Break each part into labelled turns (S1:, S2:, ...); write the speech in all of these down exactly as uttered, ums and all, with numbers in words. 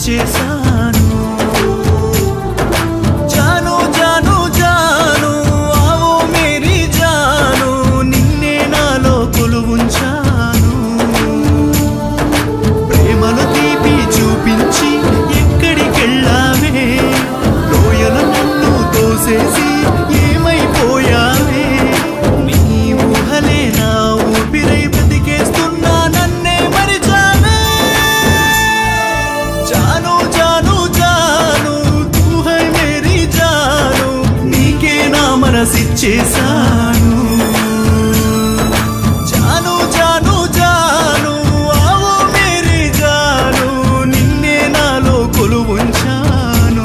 S1: వచ్చేసాను జాను జాను జాను ఆవో మేరీ జాను నిన్నే నాలో కొలువుంచాను ప్రేమను తీపి చూపించి ఎక్కడికెళ్ళావే లోయలో నన్ను తోసేసి ఏమైపోయావే నీ ఊహలే నా ఊపిరై బ్రతికేస్తున్నా నన్నే మరిచావే జాను జాను జాను తూ హై మేరీ జాను నీకే నా మనసిచ్చేసాను జాను జాను జాను ఆవో మేరీ జాను నిన్నే నాలో కొలువుంచాను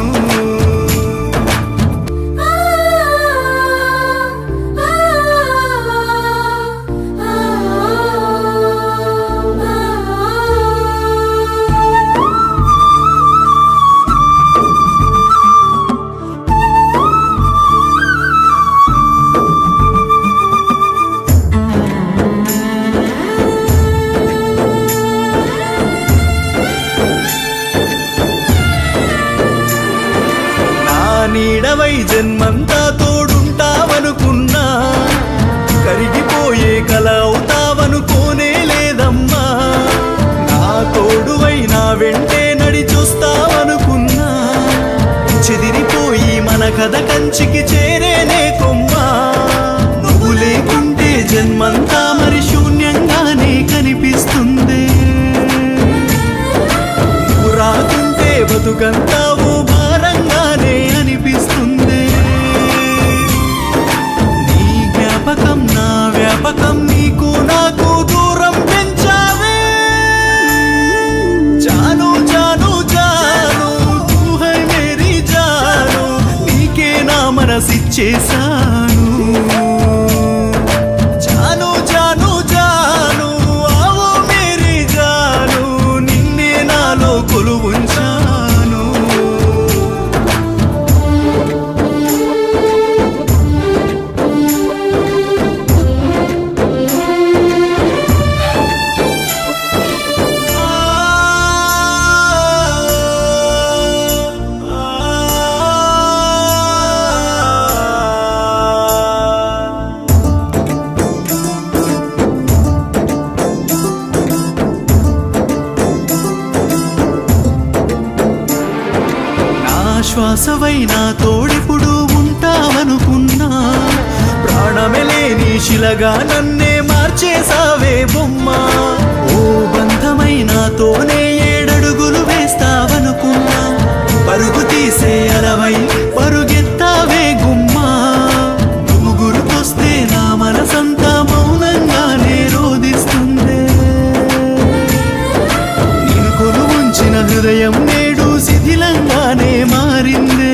S1: నీడవై జన్మంతా తోడుంటావనుకున్నా కరిగిపోయే కల అవుతావనుకోనే లేదమ్మా నా తోడువై నా వెంటే నడిచొస్తావనుకున్నా చెదిరిపోయి మన కథ కంచికి చేరేనే కొమ్మా నువ్వు లేకుంటే జన్మంతా మరి శూన్యంగానే కనిపిస్తుంది నువ్వు రాకుంటే బతుకంతా ఓ భారంగానే అనిపిస్తుంది నీ జ్ఞాపకం నా వ్యాపకం నీకు నాకు దూరం పెంచావే జాను జాను జాను తూ హై మేరీ జాను నీకే నా మనసిచ్చేసాను జాను జాను జాను ఆవో మేరీ జాను నిన్నే నాలో కొలువుంచాను శ్వాసవై నా తోడిపుడు ఉంటావనుకున్నా ప్రాణమెలే నీ శిలగా నన్నే మార్చేసావే బొమ్మ ఓ బంధమై నాతోనే ఏడడుగులు వేస్తావనుకున్నా పరుగు తీసే అలవై పరుగెత్తావే గుమ్మా నువ్వు గుర్తొస్తే నా మనసంతా మౌనంగానే రోదిస్తుందే నేను కొలువుంచిన హృదయం నేడు శిథిలంగానే మారిందే